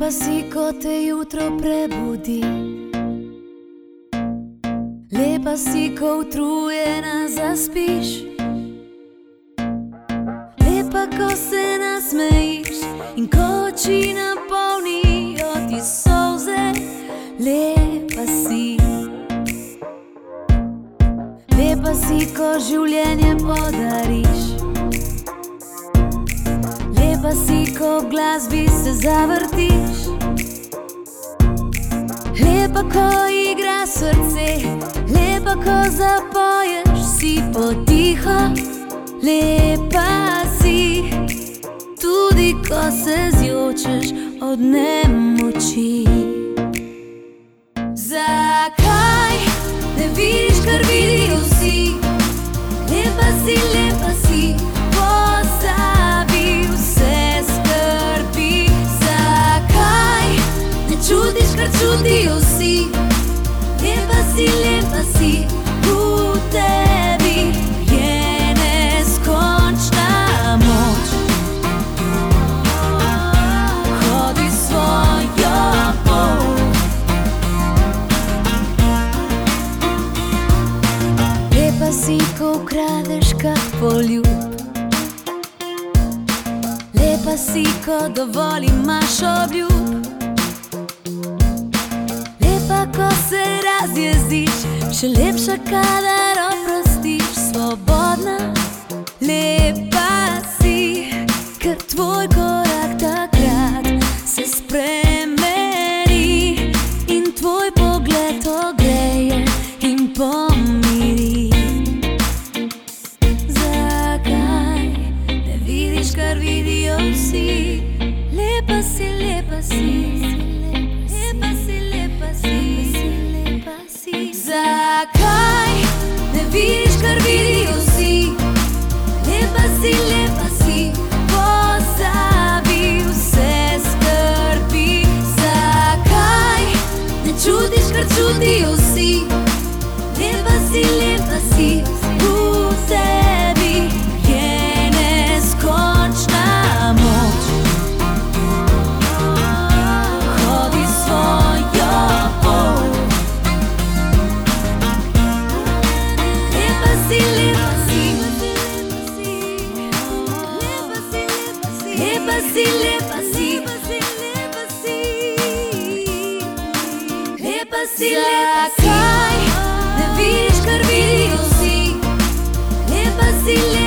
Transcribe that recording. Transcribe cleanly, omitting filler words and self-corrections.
Lepa si, ko te jutro prebudi. Lepa si, ko utrujena zaspiš. Lepa, ko se nasmejiš in ko oči napolnijo ti solze. Lepa si. Lepa si, ko življenje podariš. Lepa si, ko v glasbi se zavrtiš. Lepa, ko igra srce. Lepa, ko zapoješ, si potiho. Lepa si, tudi ko se zjočeš od nemoči. Zakaj ne vidiš, kar vidijo vsi? Lepa si, pozabi vse skrbi. Zakaj ne čutiš, kar čutijo vsi? Lepa si, v tebi je neskončna moč. Hodi svojo pot. Lepa si, ko ukradeš kak poljub. Lepa si, ko dovolj imaš obljub. Lepa, ko se razjezdiš, še lepša, kadar oprostiš. Svobodna, lepa si, ker tvoj korak takrat se spremeni in tvoj pogled ogreje in pomiri. Zakaj ne vidiš, kar vidijo vsi? Lepa si, lepa si. Zakaj ne vidiš, kar vidijo vsi? Lepa si, pozabi vse skrbi. Zakaj ne čutiš, kar čutijo vsi? Lepa si, v tebi je neskončna moč. Hodi svojo pot. Lepa si, lepa si. Zakaj ne vidiš, kar vidijo vsi? Lepa si,